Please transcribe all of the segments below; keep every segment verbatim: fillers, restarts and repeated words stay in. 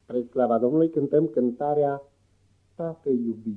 Spre slava Domnului cântăm cântarea Tată iubit.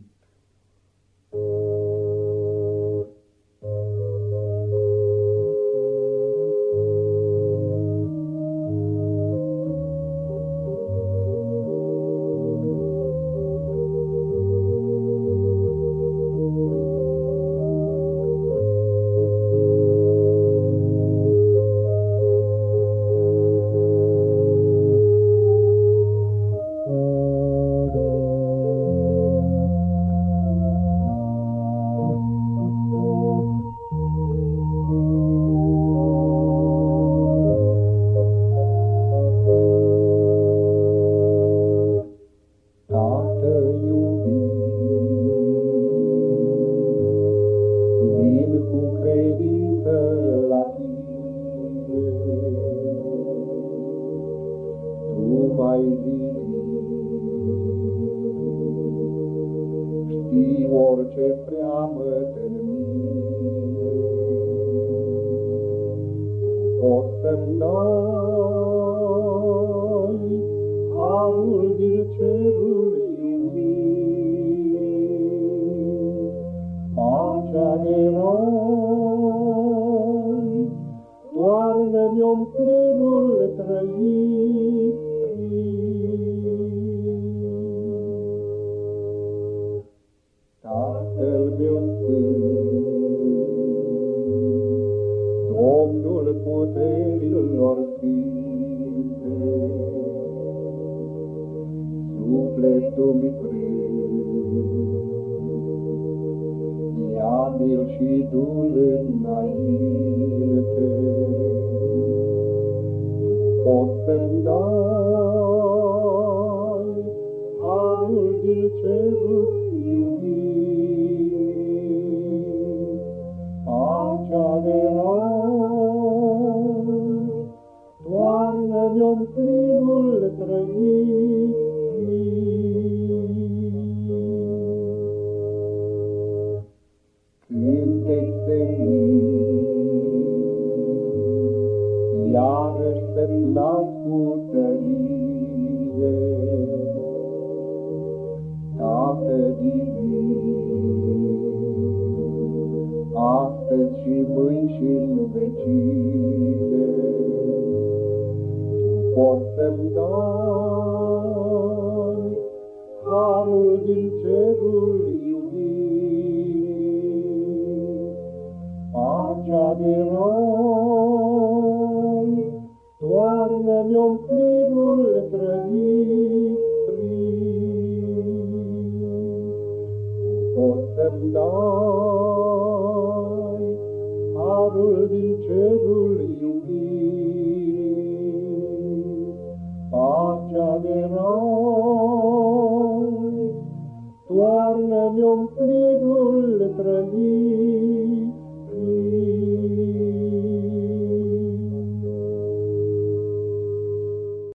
Știi orice preamă-te-n mine, poți să-mi dai harul din cerul iubit, pacea de rai, toarnă-mi-o-n plinul trăit. Tatăl meu sfânt, Domnul puterilor sfinte, sufletul-mi frânt, ia-mi-l și du-l înainte. Poți să-mi dai harul din cerul iubit, pacea de rai, toarnă-mi-o-n plinul trăit. Cântec senin, iarăși să-ți las cu tărie, Tată divin, astăzi și mâini și-n vecine, Tu poți să-mi dai harul din cerul iubit, pacea de rai, toarnă-mi-o-n plinul trăit. Poți să-mi dai harul din cerul